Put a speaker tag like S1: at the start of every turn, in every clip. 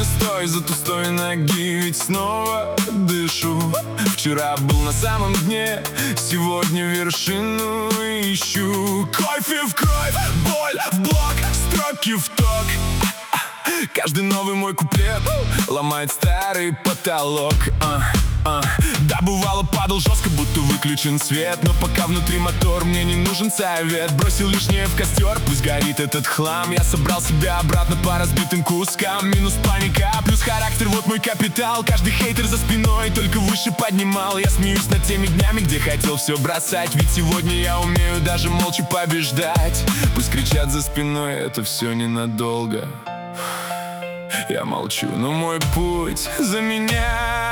S1: стою за той ноги, ведь снова дышу. Вчера был на самом дне, сегодня вершину ищу. Кофе в кровь, боль в блок, строки в ток. Каждый новый мой куплет ломает старый потолок. Да, бывало, падал жестко, будто выключен свет. Но пока внутри мотор, мне не нужен совет. Бросил лишнее в костер, пусть горит этот хлам. Я собрал себя обратно по разбитым кускам. Минус паника, плюс характер, вот мой капитал. Каждый хейтер за спиной только выше поднимал. Я смеюсь над теми днями, где хотел все бросать. Ведь сегодня я умею даже молча побеждать. Пусть кричат за спиной, это все ненадолго. Я молчу, но мой путь за меня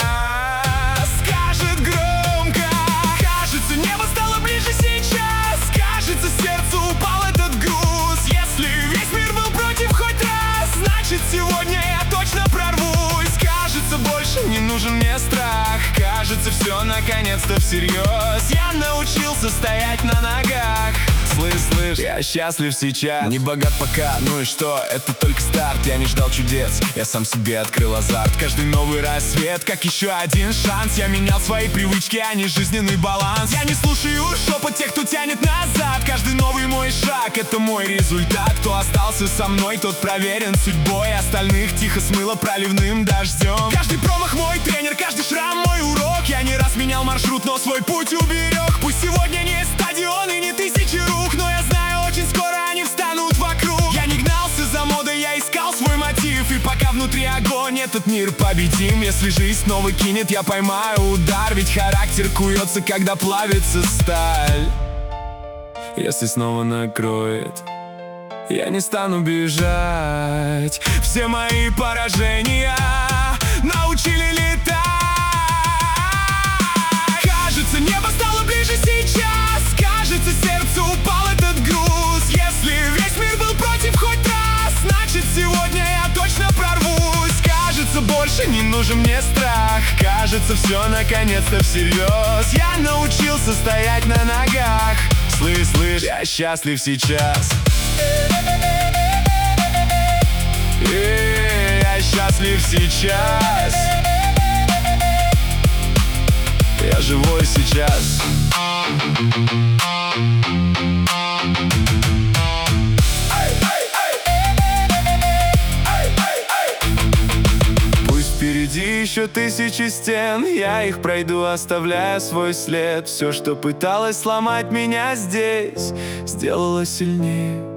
S1: скажет громко. Кажется, небо стало ближе сейчас. Кажется, сердцу упал этот груз. Если весь мир был против хоть раз, значит, сегодня я точно прорвусь. Кажется, больше не нужен мне страх. Кажется, все наконец-то всерьез. Я научился стоять на ногах. Слышь, я счастлив сейчас. Не богат пока, ну и что, это только старт. Я не ждал чудес, я сам себе открыл азарт. Каждый новый рассвет, как еще один шанс. Я менял свои привычки, а не жизненный баланс. Я не слушаю шепот тех, кто тянет назад. Каждый новый мой шаг, это мой результат. Кто остался со мной, тот проверен судьбой. Остальных тихо смыло проливным дождем. Каждый промах мой тренер, каждый шрам мой урок. Я не раз менял маршрут, но свой путь уберег. Пусть сегодня не стадион и не тысячи рук, но я знаю, очень скоро они встанут вокруг. Я не гнался за модой, я искал свой мотив. И пока внутри огонь, этот мир победим. Если жизнь снова кинет, я поймаю удар. Ведь характер куется, когда плавится сталь. Если снова накроет, я не стану бежать. Все мои поражения научили летать. Кажется, небо стало ближе сейчас. Кажется, сердцу упал этот груз. Если весь мир был против хоть раз, значит, сегодня я точно прорвусь. Кажется, больше не нужен мне страх. Кажется, все наконец-то всерьез. Я научился стоять на ногах. Слышь, я счастлив сейчас. Я счастлив сейчас. Я живой сейчас. Пусть впереди еще тысячи стен, я их пройду, оставляя свой след. Все, что пыталось сломать меня здесь, сделало сильнее.